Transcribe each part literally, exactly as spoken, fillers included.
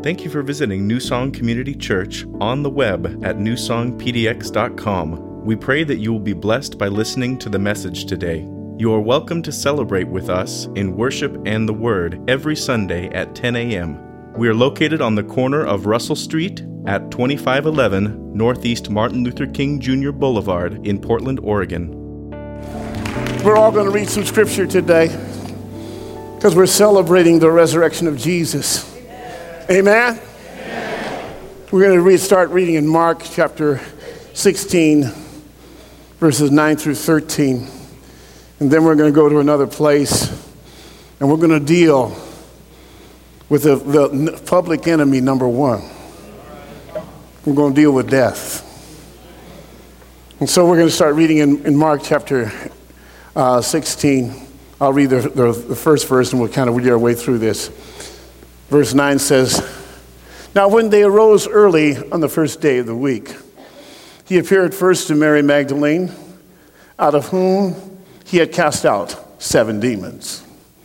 Thank you for visiting New Song Community Church on the web at new song p d x dot com. We pray that you will be blessed by listening to the message today. You are welcome to celebrate with us in worship and the Word every Sunday at ten a.m. We are located on the corner of Russell Street at twenty-five eleven Northeast Martin Luther King Junior Boulevard in Portland, Oregon. We're all going to read some scripture today because we're celebrating the resurrection of Jesus. Amen? Amen. We're going to read, start reading in Mark chapter sixteen, verses nine through thirteen. And then we're going to go to another place, and we're going to deal with the, the public enemy number one. We're going to deal with death. And so we're going to start reading in, in Mark chapter uh, sixteen. I'll read the, the, the first verse, and we'll kind of read our way through this. Verse nine says, "Now when they arose early on the first day of the week, he appeared first to Mary Magdalene, out of whom he had cast out seven demons.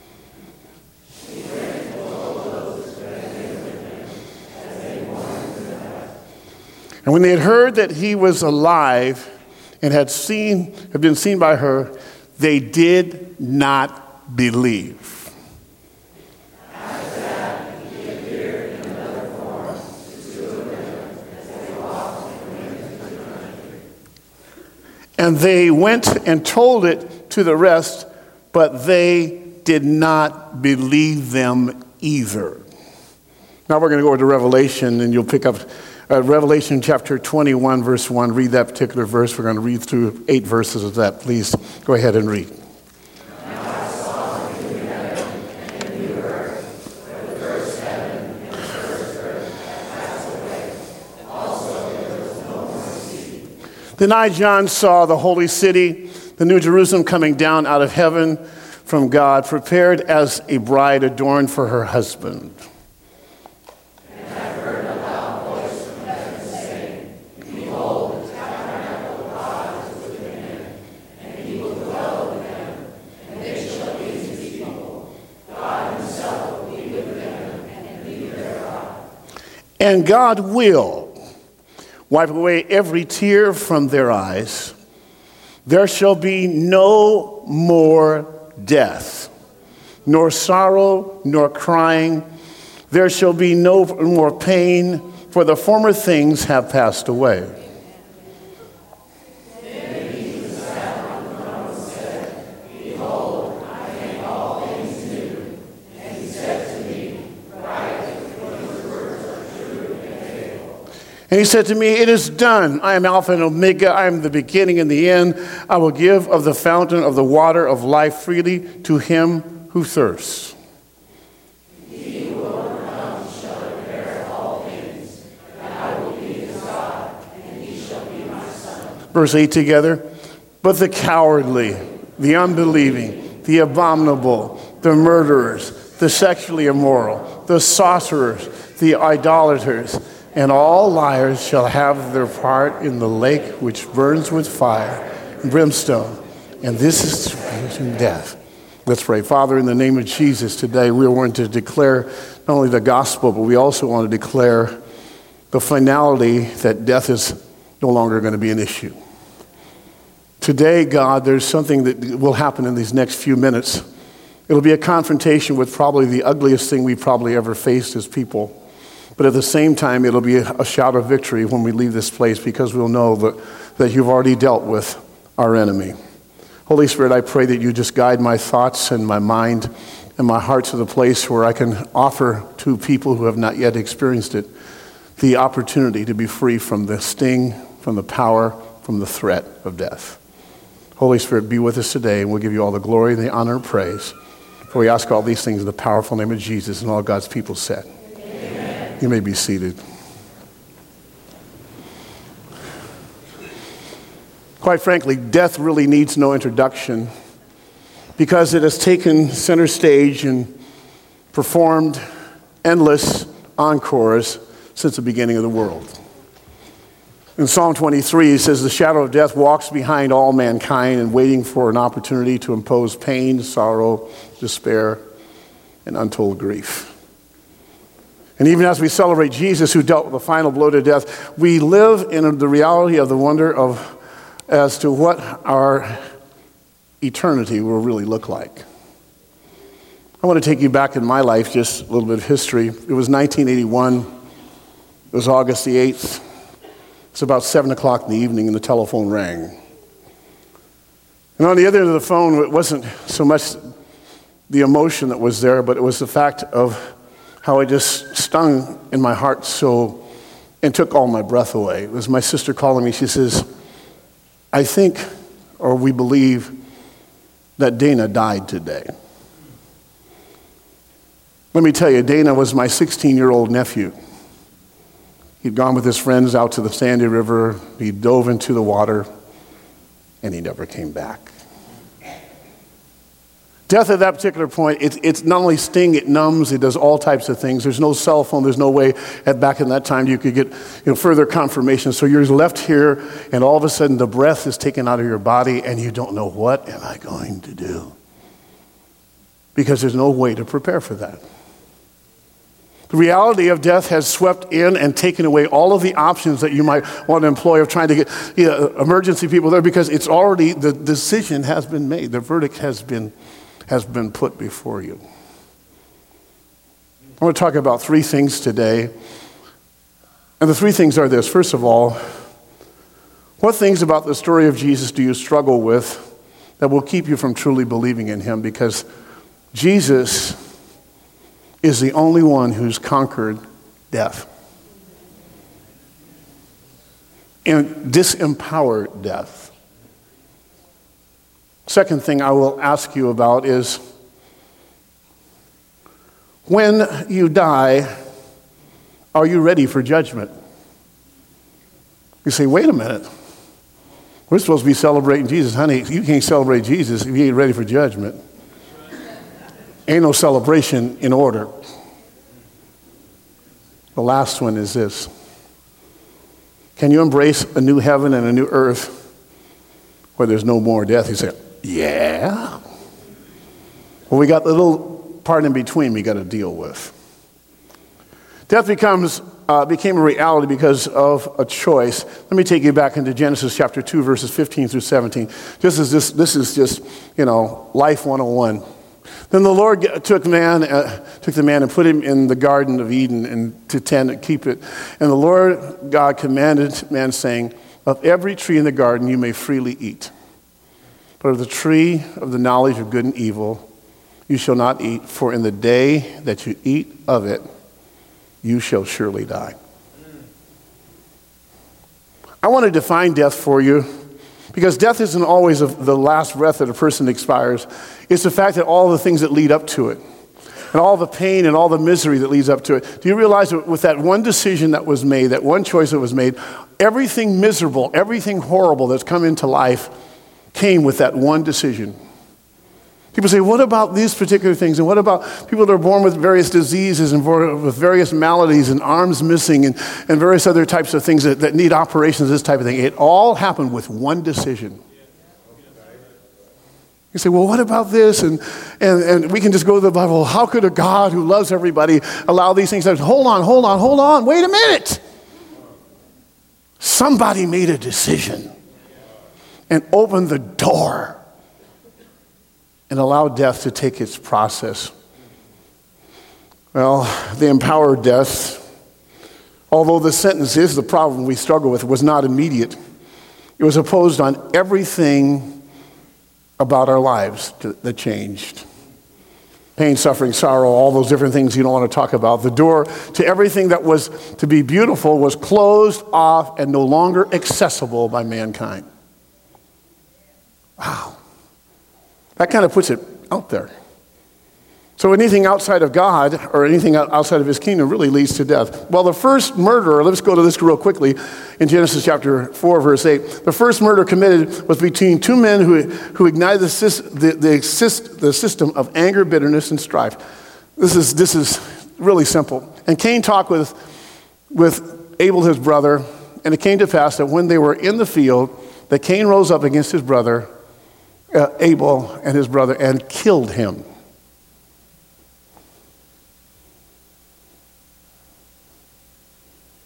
And when they had heard that he was alive and had seen, had been seen by her, they did not believe. After that, he appeared in another form to two of them as they walked and went into the country. And they went and told it to the rest, but they did not believe them either." Now we're going to go over to Revelation, and you'll pick up Uh, Revelation chapter twenty-one, verse one. Read that particular verse. We're going to read through eight verses of that. Please go ahead and read. "Now I saw a new heaven and a new earth, for the first heaven and the first earth had passed away, and also there was no more sea. Then I, John, saw the holy city, the new Jerusalem, coming down out of heaven from God, prepared as a bride adorned for her husband. And God will wipe away every tear from their eyes. There shall be no more death, nor sorrow, nor crying. There shall be no more pain, for the former things have passed away." And he said to me, "It is done. I am Alpha and Omega. I am the beginning and the end. I will give of the fountain of the water of life freely to him who thirsts. He who overcomes shall inherit all things, and I will be his God, and he shall be my son." Verse eight together. "But the cowardly, the unbelieving, the abominable, the murderers, the sexually immoral, the sorcerers, the idolaters, and all liars shall have their part in the lake which burns with fire and brimstone. And this is death." Let's pray. Father, in the name of Jesus, today we want to declare not only the gospel, but we also want to declare the finality that death is no longer going to be an issue. Today, God, there's something that will happen in these next few minutes. It'll be a confrontation with probably the ugliest thing we've probably ever faced as people. But at the same time, it'll be a shout of victory when we leave this place, because we'll know that, that you've already dealt with our enemy. Holy Spirit, I pray that you just guide my thoughts and my mind and my heart to the place where I can offer to people who have not yet experienced it the opportunity to be free from the sting, from the power, from the threat of death. Holy Spirit, be with us today, and we'll give you all the glory, the honor, and praise. For we ask all these things in the powerful name of Jesus, and all God's people said. You may be seated. Quite frankly, death really needs no introduction, because it has taken center stage and performed endless encores since the beginning of the world. In Psalm twenty-three, it says, "The shadow of death walks behind all mankind and waiting for an opportunity to impose pain, sorrow, despair, and untold grief." And even as we celebrate Jesus who dealt with the final blow to death, we live in the reality of the wonder of as to what our eternity will really look like. I want to take you back in my life, just a little bit of history. It was nineteen eighty-one. It was August the eighth. It's about seven o'clock in the evening and the telephone rang. And on the other end of the phone, it wasn't so much the emotion that was there, but it was the fact of how it just stung in my heart so and took all my breath away. It was my sister calling me. She says, I think, or we believe, that Dana died today. Let me tell you, Dana was my sixteen-year-old nephew. He'd gone with his friends out to the Sandy River. He dove into the water, and he never came back. Death at that particular point, it, it's not only sting, it numbs, it does all types of things. There's no cell phone, there's no way at back in that time you could get you know, further confirmation. So you're left here, and all of a sudden the breath is taken out of your body, and you don't know, what am I going to do? Because there's no way to prepare for that. The reality of death has swept in and taken away all of the options that you might want to employ of trying to get you know, emergency people there, because it's already, the decision has been made. The verdict has been has been put before you. I want to talk about three things today. And the three things are this. First of all, what things about the story of Jesus do you struggle with that will keep you from truly believing in him? Because Jesus is the only one who's conquered death and disempowered death. Second thing I will ask you about is, when you die, are you ready for judgment? You say, wait a minute. We're supposed to be celebrating Jesus. Honey, you can't celebrate Jesus if you ain't ready for judgment. Ain't no celebration in order. The last one is this. Can you embrace a new heaven and a new earth where there's no more death? You say, yeah. Well, we got the little part in between we got to deal with. Death becomes uh, became a reality because of a choice. Let me take you back into Genesis chapter two, verses fifteen through seventeen. This is this this is just you know life one oh one. Then the Lord took man, uh, took the man and put him in the Garden of Eden and to tend and keep it. And the Lord God commanded man, saying, of every tree in the garden you may freely eat. But of the tree of the knowledge of good and evil you shall not eat, for in the day that you eat of it, you shall surely die. I want to define death for you, because death isn't always the last breath that a person expires. It's the fact that all the things that lead up to it, and all the pain and all the misery that leads up to it. Do you realize that with that one decision that was made, that one choice that was made, everything miserable, everything horrible that's come into life came with that one decision? People say, what about these particular things? And what about people that are born with various diseases and with various maladies and arms missing and, and various other types of things that, that need operations, this type of thing? It all happened with one decision. You say, well, what about this? And, and, and we can just go to the Bible. How could a God who loves everybody allow these things? Hold on, hold on, hold on. Wait a minute. Somebody made a decision and opened the door and allowed death to take its process. Well, the empowered death, although the sentence is the problem we struggle with, was not immediate. It was imposed on everything about our lives to, that changed. Pain, suffering, sorrow, all those different things you don't want to talk about. The door to everything that was to be beautiful was closed off and no longer accessible by mankind. Wow. That kind of puts it out there. So anything outside of God or anything outside of his kingdom really leads to death. Well, the first murderer, let's go to this real quickly, in Genesis chapter four, verse eight. The first murder committed was between two men who, who ignited the, the, the, the system of anger, bitterness, and strife. This is, this is really simple. And Cain talked with, with Abel, his brother, and it came to pass that when they were in the field, that Cain rose up against his brother, Uh, Abel and his brother, and killed him.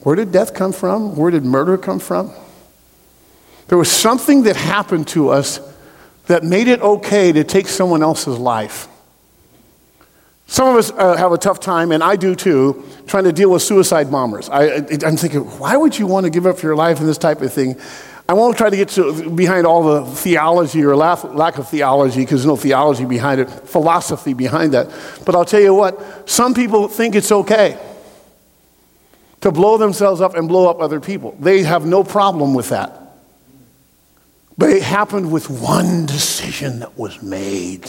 Where did death come from? Where did murder come from? There was something that happened to us that made it okay to take someone else's life. Some of us uh, have a tough time, and I do too, trying to deal with suicide bombers. I, I'm thinking, why would you want to give up your life in this type of thing? I won't try to get to, behind all the theology or lack, lack of theology, because there's no theology behind it, philosophy behind that. But I'll tell you what, some people think it's okay to blow themselves up and blow up other people. They have no problem with that. But it happened with one decision that was made.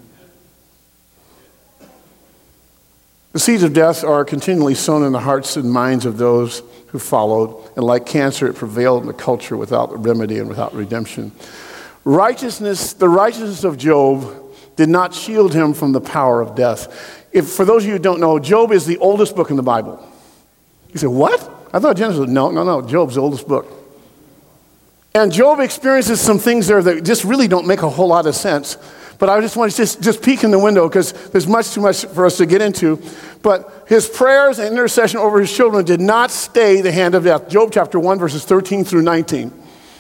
The seeds of death are continually sown in the hearts and minds of those who followed, and like cancer, it prevailed in the culture without remedy and without redemption. Righteousness, the righteousness of Job did not shield him from the power of death. If, for those of you who don't know, Job is the oldest book in the Bible. You say, what? I thought Genesis was, no, no, no, Job's the oldest book. And Job experiences some things there that just really don't make a whole lot of sense. But I just want to just, just peek in the window because there's much too much for us to get into. But his prayers and intercession over his children did not stay the hand of death. Job chapter one, verses thirteen through nineteen.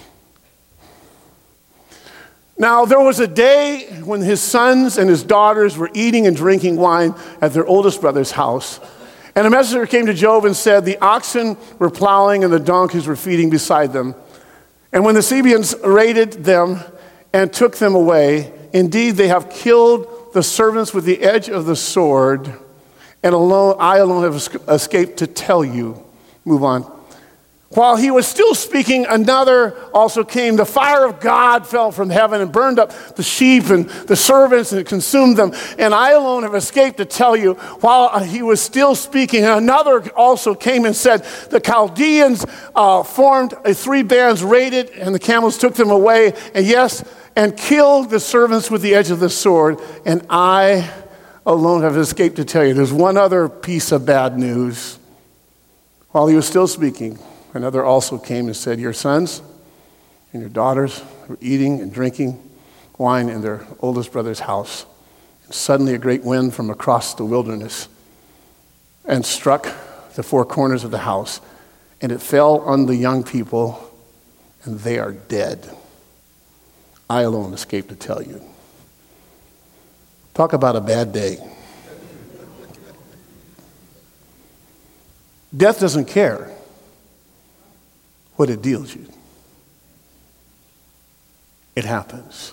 Now, there was a day when his sons and his daughters were eating and drinking wine at their oldest brother's house. And a messenger came to Job and said, the oxen were plowing and the donkeys were feeding beside them. And when the Sabeans raided them and took them away, indeed, they have killed the servants with the edge of the sword, and alone I alone have escaped to tell you. Move on. While he was still speaking, another also came. The fire of God fell from heaven and burned up the sheep and the servants and consumed them. And I alone have escaped to tell you. While he was still speaking, another also came and said, the Chaldeans uh, formed a three bands, raided, and the camels took them away. And yes, and killed the servants with the edge of the sword. And I alone have escaped to tell you. There's one other piece of bad news. While he was still speaking, another also came and said, your sons and your daughters were eating and drinking wine in their oldest brother's house. And suddenly a great wind from across the wilderness and struck the four corners of the house, and it fell on the young people, and they are dead. I alone escaped to tell you. Talk about a bad day. Death doesn't care what it deals you. It happens.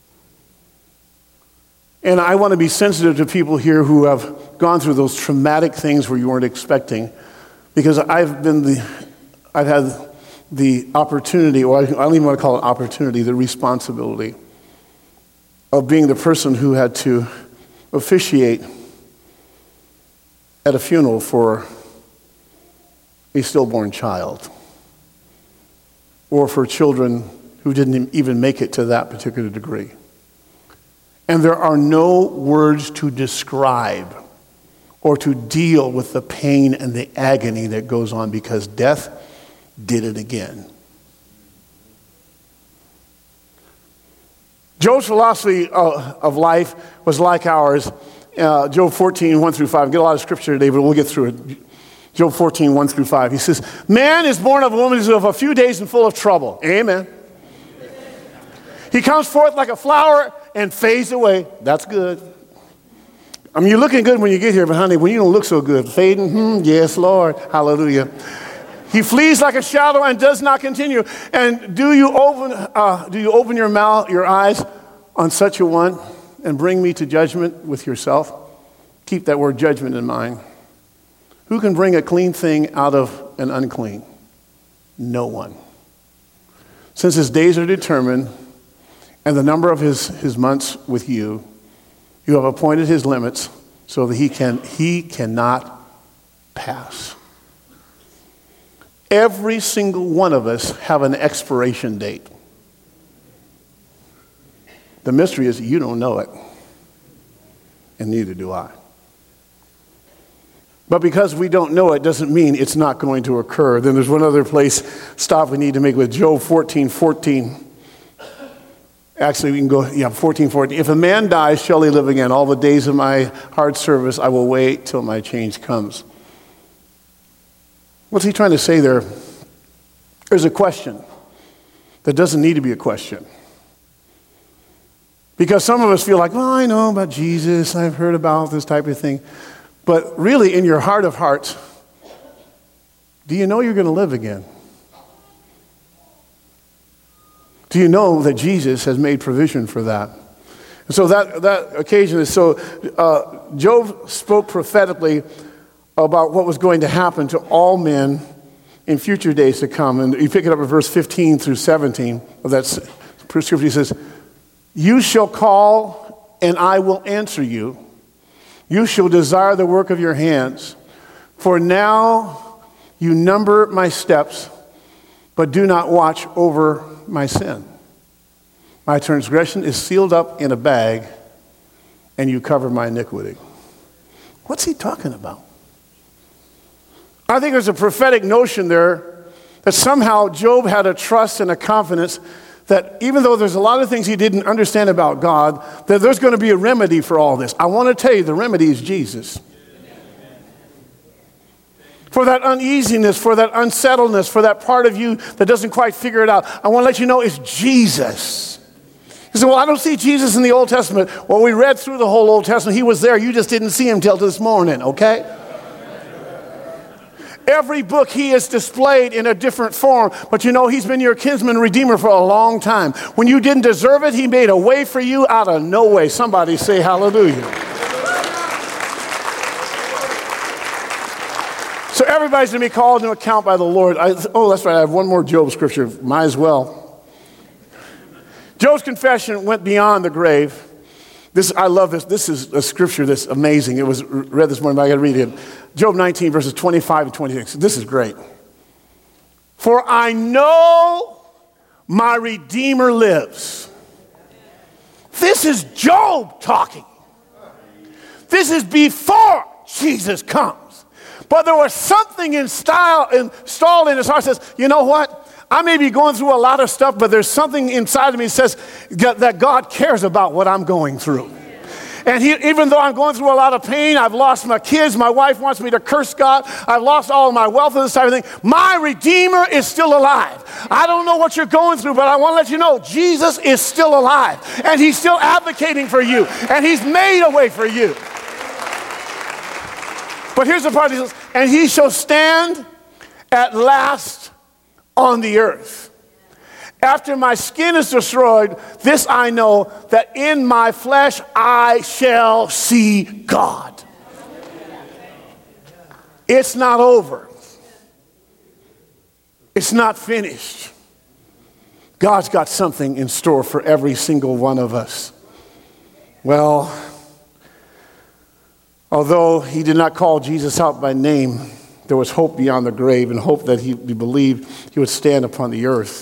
And I want to be sensitive to people here who have gone through those traumatic things where you weren't expecting, because I've been the, I've had the opportunity, or I don't even want to call it opportunity, the responsibility of being the person who had to officiate at a funeral for a stillborn child, or for children who didn't even make it to that particular degree. And there are no words to describe or to deal with the pain and the agony that goes on, because death did it again. Job's philosophy of, of life was like ours. Uh, Job fourteen, one through five. Get a lot of scripture today, but we'll get through it. Job fourteen, one through five. He says, man is born of a woman who is of a few days and full of trouble. Amen. He comes forth like a flower and fades away. That's good. I mean, you're looking good when you get here, but honey, when you don't look so good, fading, hmm, yes, Lord, hallelujah. He flees like a shadow and does not continue. And do you open, uh, do you open your mouth, your eyes on such a one, and bring me to judgment with yourself? Keep that word judgment in mind. Who can bring a clean thing out of an unclean? No one. Since his days are determined, and the number of his, his months with you, you have appointed his limits so that he can he cannot pass. Every single one of us have an expiration date. The mystery is you don't know it, and neither do I. But because we don't know it doesn't mean it's not going to occur. Then there's one other place stop we need to make with Job fourteen fourteen. Actually, we can go, yeah, fourteen fourteen. If a man dies, shall he live again? All the days of my hard service, I will wait till my change comes. What's he trying to say there? There's a question that doesn't need to be a question. Because some of us feel like, well, I know about Jesus, I've heard about this type of thing. But really, in your heart of hearts, do you know you're going to live again? Do you know that Jesus has made provision for that? And so that, that occasion is so, uh, Job spoke prophetically about what was going to happen to all men in future days to come. And you pick it up at verse fifteen through seventeen of that scripture. He says, you shall call and I will answer you. You shall desire the work of your hands. For now you number my steps, but do not watch over my sin. My transgression is sealed up in a bag, and you cover my iniquity. What's he talking about? I think there's a prophetic notion there that somehow Job had a trust and a confidence that even though there's a lot of things he didn't understand about God, that there's going to be a remedy for all this. I want to tell you, the remedy is Jesus. For that uneasiness, for that unsettledness, for that part of you that doesn't quite figure it out, I want to let you know it's Jesus. You say, well, I don't see Jesus in the Old Testament. Well, we read through the whole Old Testament. He was there. You just didn't see him till this morning, okay? Every book he is displayed in a different form, but you know he's been your kinsman redeemer for a long time. When you didn't deserve it, he made a way for you out of no way. Somebody say hallelujah. So everybody's going to be called to account by the Lord. I, oh, that's right. I have one more Job scripture. Might as well. Job's confession went beyond the grave. This, I love this. This is a scripture that's amazing. It was read this morning, but I got to read it. Job nineteen, verses twenty-five and twenty-six. This is great. For I know my Redeemer lives. This is Job talking. This is before Jesus comes. But there was something in style, installed in his heart that says, you know what? I may be going through a lot of stuff, but there's something inside of me that says that God cares about what I'm going through. And he, even though I'm going through a lot of pain, I've lost my kids, my wife wants me to curse God, I've lost all of my wealth and this type of thing, my Redeemer is still alive. I don't know what you're going through, but I want to let you know, Jesus is still alive. And he's still advocating for you. And he's made a way for you. But here's the part, he says, and he shall stand at last on the earth. After my skin is destroyed, this I know, that in my flesh I shall see God. It's not over. It's not finished. God's got something in store for every single one of us. Well, although he did not call Jesus out by name, there was hope beyond the grave and hope that he, he believed he would stand upon the earth.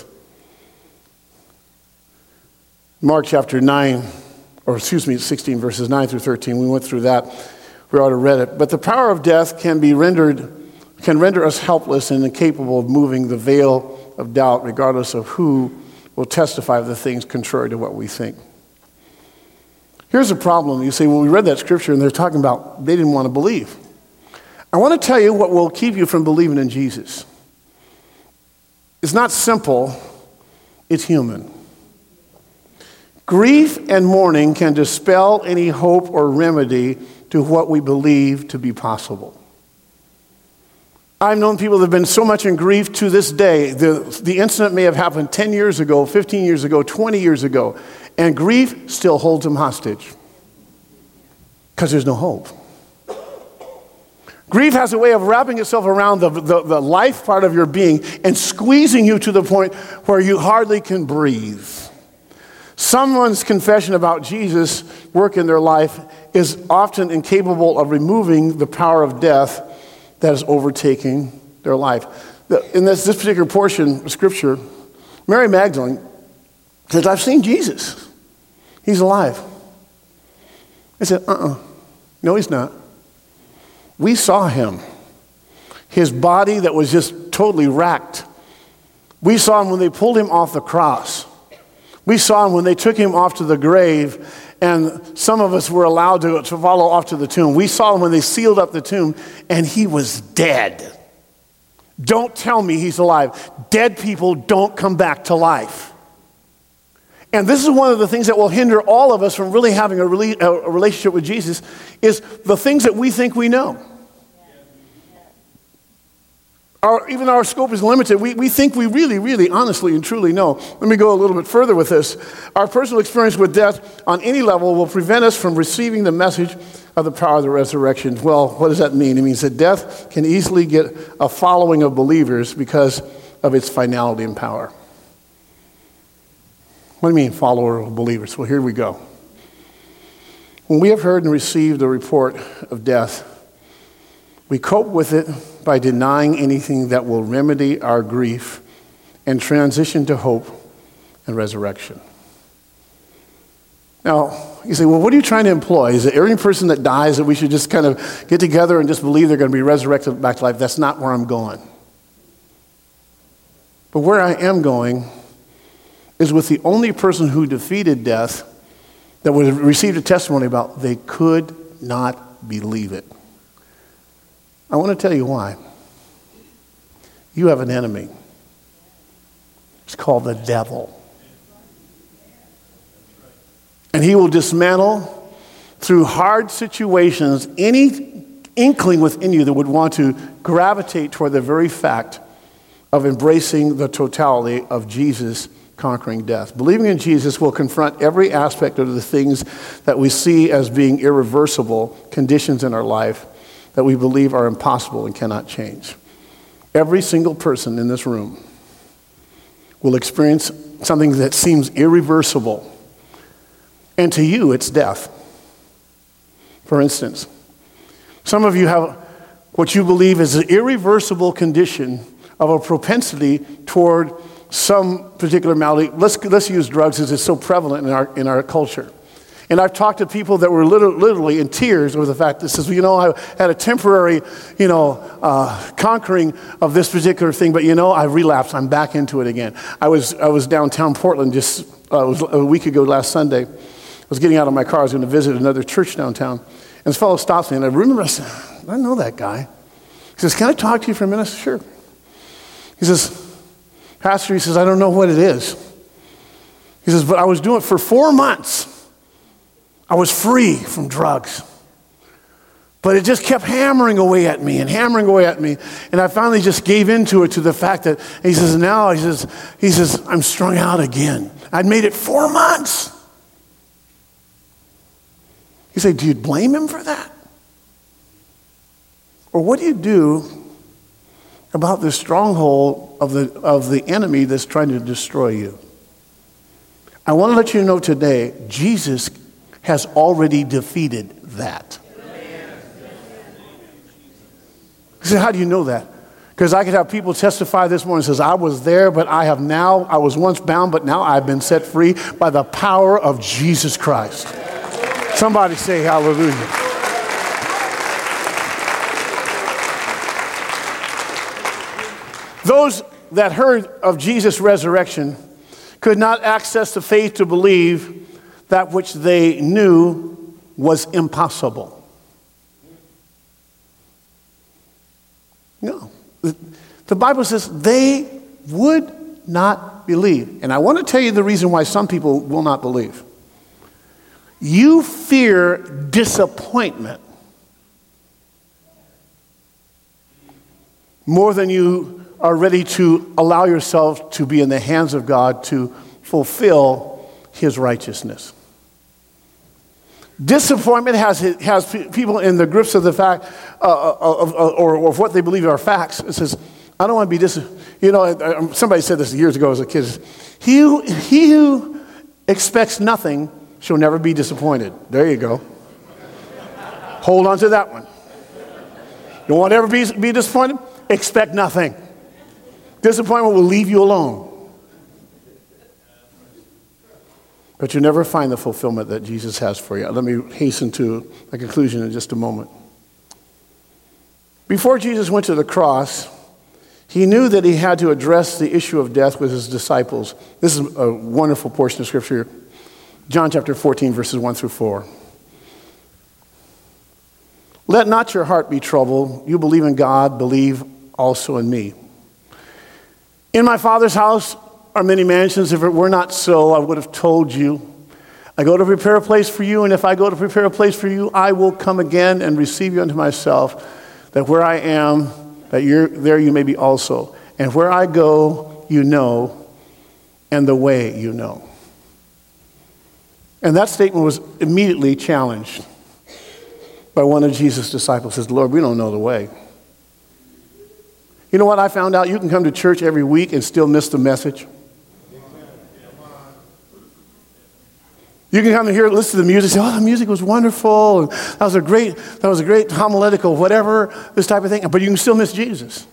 Mark chapter nine, or excuse me, sixteen, verses nine through thirteen. We went through that. We already read it. But the power of death can be rendered, can render us helpless and incapable of moving the veil of doubt, regardless of who will testify of the things contrary to what we think. Here's the problem. You see, when we read that scripture and they're talking about they didn't want to believe. I want to tell you what will keep you from believing in Jesus. It's not simple, it's human. Grief and mourning can dispel any hope or remedy to what we believe to be possible. I've known people that have been so much in grief to this day. The, the incident may have happened ten years ago, fifteen years ago, twenty years ago, and grief still holds them hostage because there's no hope. Grief has a way of wrapping itself around the, the, the life part of your being and squeezing you to the point where you hardly can breathe. Someone's confession about Jesus' work in their life is often incapable of removing the power of death that is overtaking their life. In this, this particular portion of Scripture, Mary Magdalene said, I've seen Jesus. He's alive. I said, uh-uh. No, he's not. We saw him. His body that was just totally racked. We saw him when they pulled him off the cross. We saw him when they took him off to the grave, and some of us were allowed to, to follow off to the tomb. We saw him when they sealed up the tomb, and he was dead. Don't tell me he's alive. Dead people don't come back to life. And this is one of the things that will hinder all of us from really having a, rela- a relationship with Jesus, is the things that we think we know. Our, even our scope is limited. We, we think we really, really, honestly and truly know. Let me go a little bit further with this. Our personal experience with death on any level will prevent us from receiving the message of the power of the resurrection. Well, what does that mean? It means that death can easily get a following of believers because of its finality and power. What do you mean, follower of believers? Well, here we go. When we have heard and received the report of death, we cope with it by denying anything that will remedy our grief and transition to hope and resurrection. Now, you say, well, what are you trying to employ? Is it every person that dies that we should just kind of get together and just believe they're going to be resurrected back to life? That's not where I'm going. But where I am going is with the only person who defeated death that would have received a testimony about they could not believe it. I want to tell you why. You have an enemy. It's called the devil. And he will dismantle through hard situations any inkling within you that would want to gravitate toward the very fact of embracing the totality of Jesus conquering death. Believing in Jesus will confront every aspect of the things that we see as being irreversible conditions in our life that we believe are impossible and cannot change. Every single person in this room will experience something that seems irreversible. And to you, it's death. For instance, some of you have what you believe is an irreversible condition of a propensity toward some particular malady. Let's, let's use drugs as it's so prevalent in our, in our culture. And I've talked to people that were literally, literally in tears over the fact that says, well, you know, I had a temporary, you know, uh, conquering of this particular thing, but you know, I relapsed. I'm back into it again. I was I was downtown Portland just uh, it was a week ago last Sunday. I was getting out of my car. I was going to visit another church downtown, and this fellow stops me, and I remember I said, I know that guy. He says, can I talk to you for a minute? Sure. He says, Pastor, he says, I don't know what it is. He says, but I was doing it for four months. I was free from drugs. But it just kept hammering away at me and hammering away at me. And I finally just gave into it to the fact that, he says, now, he says, he says, I'm strung out again. I'd made it four months. You say, do you blame him for that? Or what do you do about the stronghold of the, of the enemy that's trying to destroy you? I want to let you know today, Jesus has already defeated that. You say, how do you know that? Because I could have people testify this morning, says, I was there, but I have now, I was once bound, but now I've been set free by the power of Jesus Christ. Somebody say hallelujah. Those that heard of Jesus' resurrection could not access the faith to believe that which they knew was impossible. No. The Bible says they would not believe. And I want to tell you the reason why some people will not believe. You fear disappointment more than you are ready to allow yourself to be in the hands of God to fulfill His righteousness. Disappointment has has people in the grips of the fact, uh, of, of, or, or of what they believe are facts. It says, I don't want to be dis. You know, somebody said this years ago as a kid. He who, he who expects nothing shall never be disappointed. There you go. Hold on to that one. You want to ever be, be disappointed? Expect nothing. Disappointment will leave you alone. But you never find the fulfillment that Jesus has for you. Let me hasten to a conclusion in just a moment. Before Jesus went to the cross, he knew that he had to address the issue of death with his disciples. This is a wonderful portion of Scripture. John chapter fourteen, verses one through four. Let not your heart be troubled. You believe in God, believe also in me. In my Father's house are many mansions. If it were not so, I would have told you. I go to prepare a place for you, and if I go to prepare a place for you, I will come again and receive you unto myself, that where I am, that you're, there you may be also. And where I go, you know, and the way you know. And that statement was immediately challenged by one of Jesus' disciples. He says, Lord, we don't know the way. You know what I found out? You can come to church every week and still miss the message. You can come in here, listen to the music, say, oh, the music was wonderful, and that was a great, that was a great homiletical, whatever, this type of thing, but you can still miss Jesus.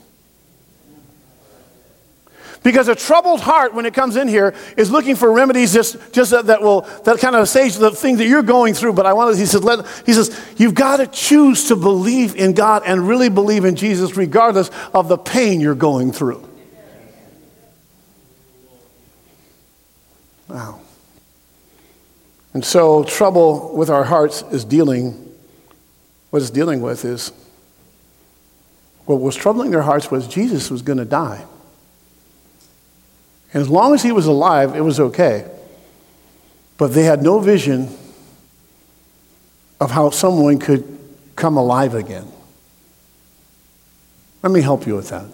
Because a troubled heart, when it comes in here, is looking for remedies just, just that, that will, that kind of sage the thing that you're going through. But I wanted, he says, let, he says, you've got to choose to believe in God and really believe in Jesus regardless of the pain you're going through. Wow. And so trouble with our hearts is dealing, what it's dealing with is, what was troubling their hearts was Jesus was going to die. And as long as he was alive, it was okay. But they had no vision of how someone could come alive again. Let me help you with that.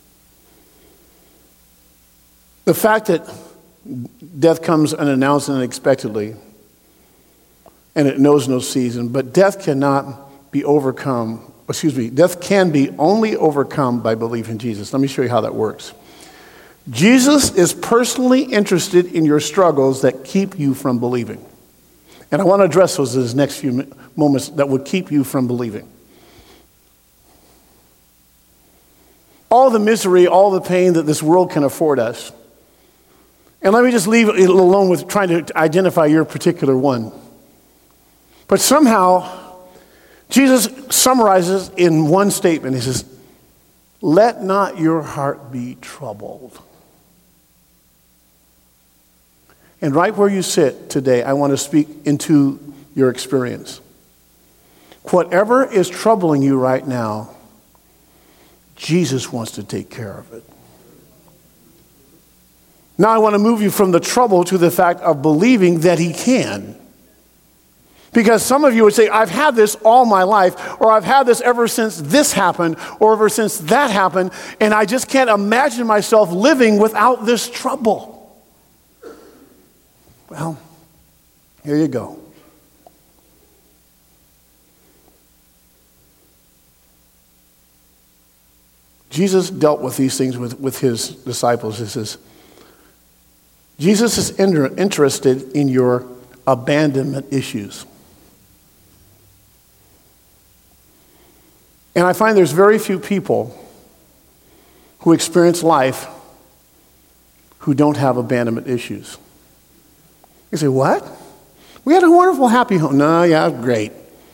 The fact that death comes unannounced and unexpectedly, and it knows no season, but death cannot be overcome, excuse me, death can be only overcome by belief in Jesus. Let me show you how that works. Jesus is personally interested in your struggles that keep you from believing. And I want to address those in these next few moments that would keep you from believing. All the misery, all the pain that this world can afford us. And let me just leave it alone with trying to identify your particular one. But somehow, Jesus summarizes in one statement. He says, let not your heart be troubled. And right where you sit today, I want to speak into your experience. Whatever is troubling you right now, Jesus wants to take care of it. Now I want to move you from the trouble to the fact of believing that he can. Because some of you would say, I've had this all my life, or I've had this ever since this happened, or ever since that happened, and I just can't imagine myself living without this trouble. Well, here you go. Jesus dealt with these things with, with his disciples. He says, Jesus is inter- interested in your abandonment issues. And I find there's very few people who experience life who don't have abandonment issues. You say, what? We had a wonderful, happy home. No, yeah, great.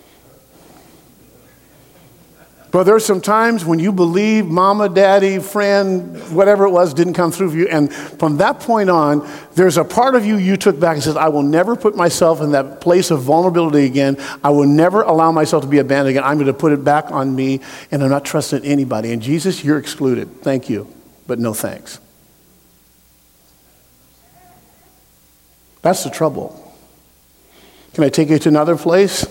But there's some times when you believe mama, daddy, friend, whatever it was, didn't come through for you. And from that point on, there's a part of you you took back and says, I will never put myself in that place of vulnerability again. I will never allow myself to be abandoned again. I'm going to put it back on me, and I'm not trusting anybody. And Jesus, you're excluded. Thank you, but no thanks. That's the trouble. Can I take you to another place?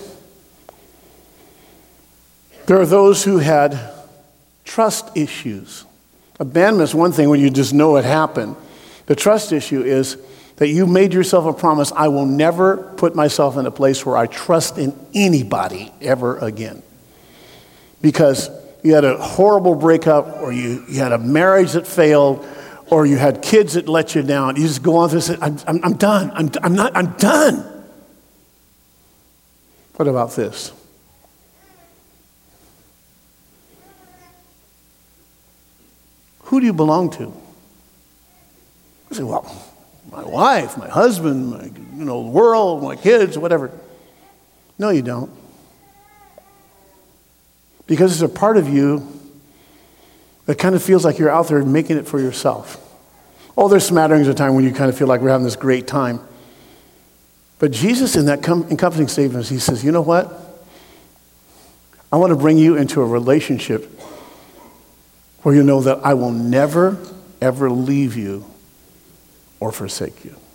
There are those who had trust issues. Abandonment is one thing when you just know it happened. The trust issue is that you made yourself a promise, I will never put myself in a place where I trust in anybody ever again. Because you had a horrible breakup, or you, you had a marriage that failed, or you had kids that let you down. You just go on through and say, I'm, I'm, I'm done. I'm, I'm not, I'm done. What about this? Who do you belong to? You say, well, my wife, my husband, my, you know, the world, my kids, whatever. No, you don't. Because there's a part of you that kind of feels like you're out there making it for yourself. Oh, there's smatterings of time when you kind of feel like we're having this great time. But Jesus, in that com- encompassing statement, he says, you know what? I want to bring you into a relationship where you know that I will never, ever leave you or forsake you.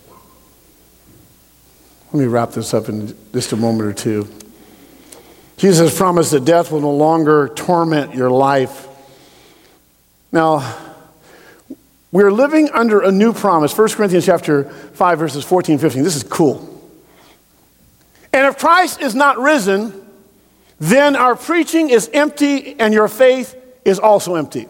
Let me wrap this up in just a moment or two. Jesus has promised that death will no longer torment your life. Now, we're living under a new promise. First Corinthians chapter five, verses fourteen, fifteen. This is cool. And if Christ is not risen, then our preaching is empty and your faith is also empty.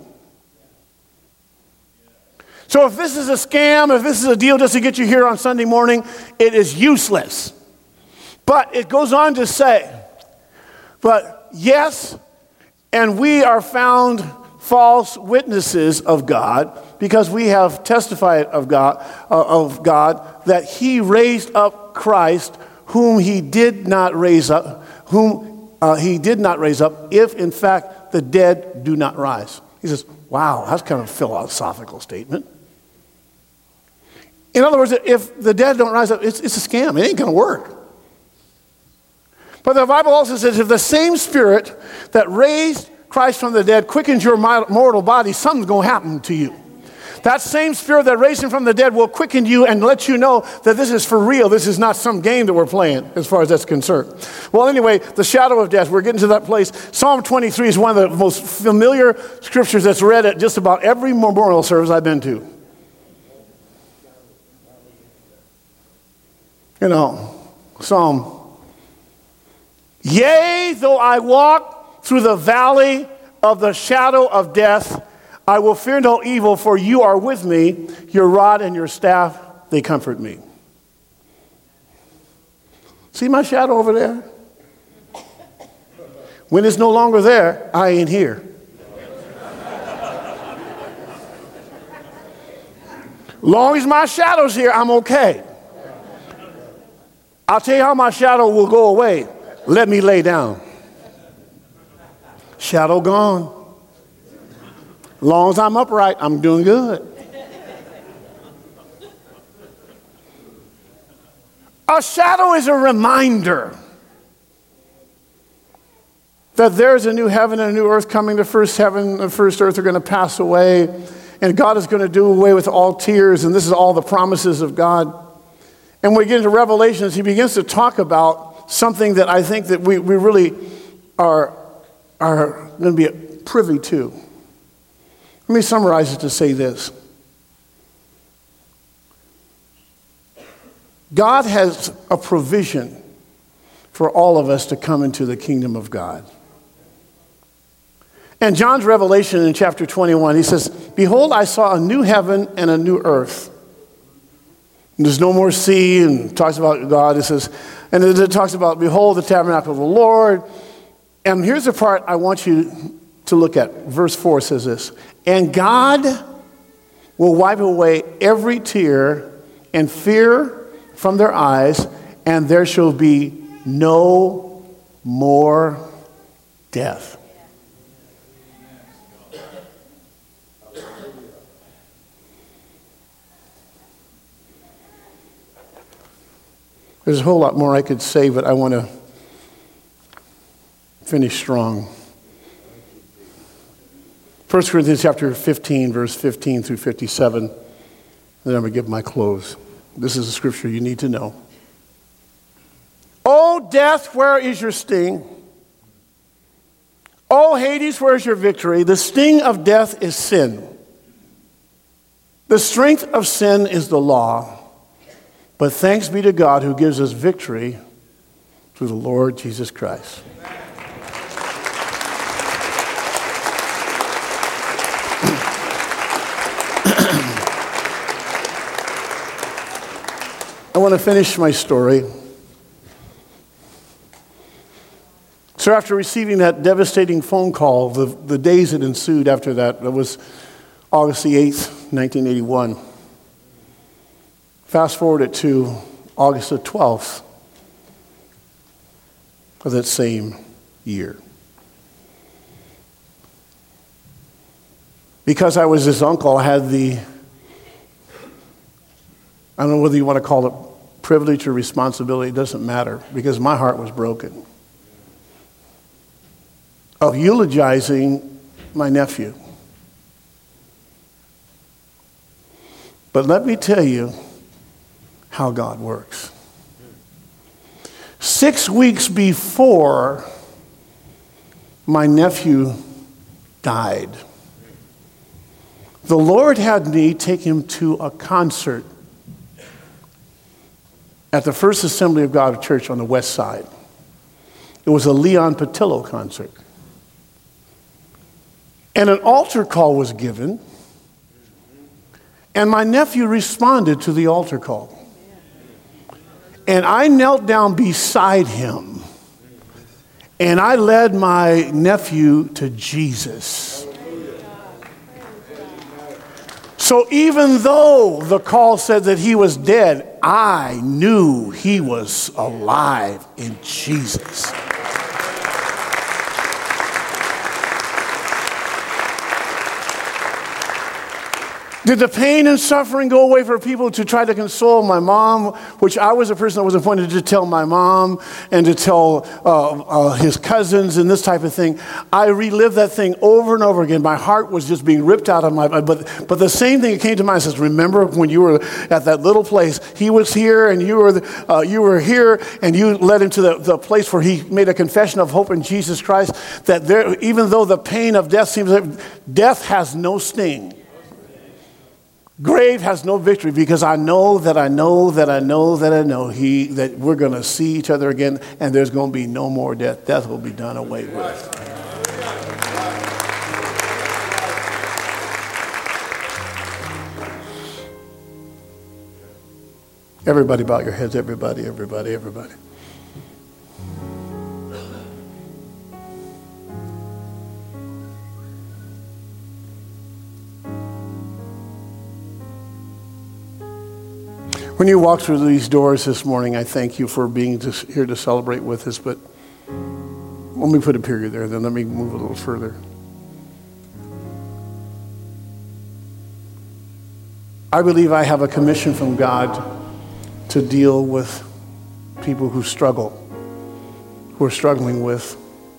So if this is a scam, if this is a deal just to get you here on Sunday morning, it is useless. But it goes on to say, but yes, and we are found false witnesses of God because we have testified of God, uh, of God that he raised up Christ, whom he did not raise up, whom uh, he did not raise up, if in fact the dead do not rise. He says, wow, that's kind of a philosophical statement. In other words, if the dead don't rise up, it's, it's a scam. It ain't going to work. But the Bible also says if the same Spirit that raised Christ from the dead quickens your mortal body, something's going to happen to you. That same Spirit that raised him from the dead will quicken you and let you know that this is for real. This is not some game that we're playing as far as that's concerned. Well, anyway, the shadow of death, we're getting to that place. Psalm twenty-three is one of the most familiar scriptures that's read at just about every memorial service I've been to. You know, Psalm, yea, though I walk through the valley of the shadow of death, I will fear no evil, for you are with me. Your rod and your staff, they comfort me. See my shadow over there? When it's no longer there, I ain't here. Long as my shadow's here, I'm okay. I'll tell you how my shadow will go away. Let me lay down. Shadow gone. Long as I'm upright, I'm doing good. A shadow is a reminder that there's a new heaven and a new earth coming. The first heaven and the first earth are going to pass away, and God is going to do away with all tears, and this is all the promises of God. And when we get into Revelations, he begins to talk about something that I think that we, we really are, are going to be privy to. Let me summarize it to say this. God has a provision for all of us to come into the kingdom of God. And John's revelation in chapter twenty-one, he says, behold, I saw a new heaven and a new earth. And there's no more sea, and talks about God. It says, and it talks about, behold, the tabernacle of the Lord. And here's the part I want you to look at. Verse four says this, and God will wipe away every tear and fear from their eyes, and there shall be no more death. There's a whole lot more I could say, but I want to finish strong. First Corinthians chapter fifteen, verse fifteen through fifty-seven. And then I'm going to give my close. This is a scripture you need to know. O death, where is your sting? O Hades, where is your victory? The sting of death is sin. The strength of sin is the law. But thanks be to God who gives us victory through the Lord Jesus Christ. I want to finish my story. So after receiving that devastating phone call, the, the days that ensued after that, that was August the eighth, nineteen eighty-one. Fast forward it to August the twelfth of that same year. Because I was his uncle, I had the, I don't know whether you want to call it privilege or responsibility, it doesn't matter, because my heart was broken, of eulogizing my nephew. But let me tell you how God works. Six weeks before my nephew died, the Lord had me take him to a concert at the First Assembly of God Church on the west side. It was a Leon Patillo concert. And an altar call was given, and my nephew responded to the altar call. And I knelt down beside him, and I led my nephew to Jesus. So even though the call said that he was dead, I knew he was alive in Jesus. Did the pain and suffering go away for people to try to console my mom, which I was a person that was appointed to tell my mom and to tell uh, uh, his cousins and this type of thing? I relived that thing over and over again. My heart was just being ripped out of my body. But, but the same thing that came to mind says, remember when you were at that little place, he was here and you were uh, you were here, and you led him to the, the place where he made a confession of hope in Jesus Christ, that there, even though the pain of death seems like death has no sting. Grave has no victory, because I know that I know that I know that I know he that we're going to see each other again, and there's going to be no more death. Death will be done away with. Everybody bow your heads, everybody, everybody, everybody. When you walk through these doors this morning, I thank you for being to, here to celebrate with us, but let me put a period there, then let me move a little further. I believe I have a commission from God to deal with people who struggle, who are struggling with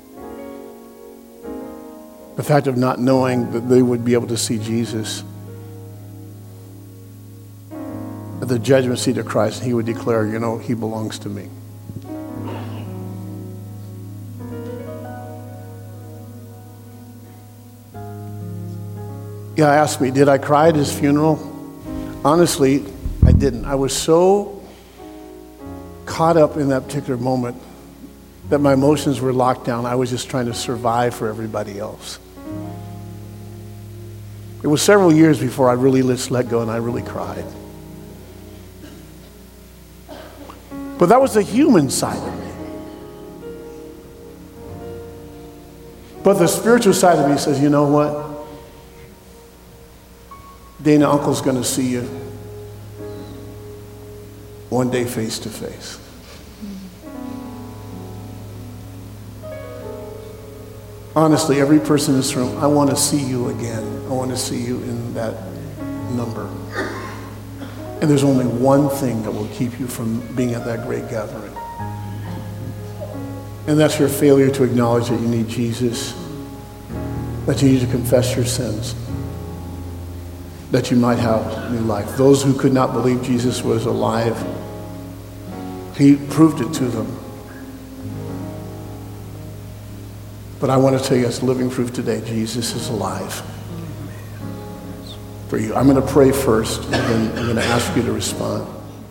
the fact of not knowing that they would be able to see Jesus at the judgment seat of Christ, and he would declare, you know, he belongs to me. Yeah, asked me, did I cry at his funeral? Honestly, I didn't. I was so caught up in that particular moment that my emotions were locked down. I was just trying to survive for everybody else. It was several years before I really just let go and I really cried. But that was the human side of me. But the spiritual side of me says, you know what? Dana, Uncle's going to see you one day face to face. Honestly, every person in this room, I want to see you again. I want to see you in that number. And there's only one thing that will keep you from being at that great gathering. And that's your failure to acknowledge that you need Jesus, that you need to confess your sins, that you might have new life. Those who could not believe Jesus was alive, he proved it to them. But I want to tell you, as living proof today, Jesus is alive for you. I'm going to pray first, and then I'm going to ask you to respond.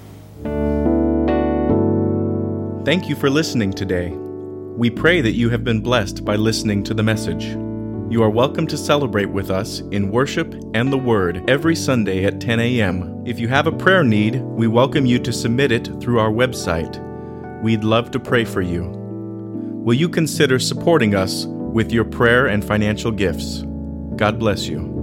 Thank you for listening today. We pray that you have been blessed by listening to the message. You are welcome to celebrate with us in worship and the Word every Sunday at ten a.m. If you have a prayer need, we welcome you to submit it through our website. We'd love to pray for you. Will you consider supporting us with your prayer and financial gifts? God bless you.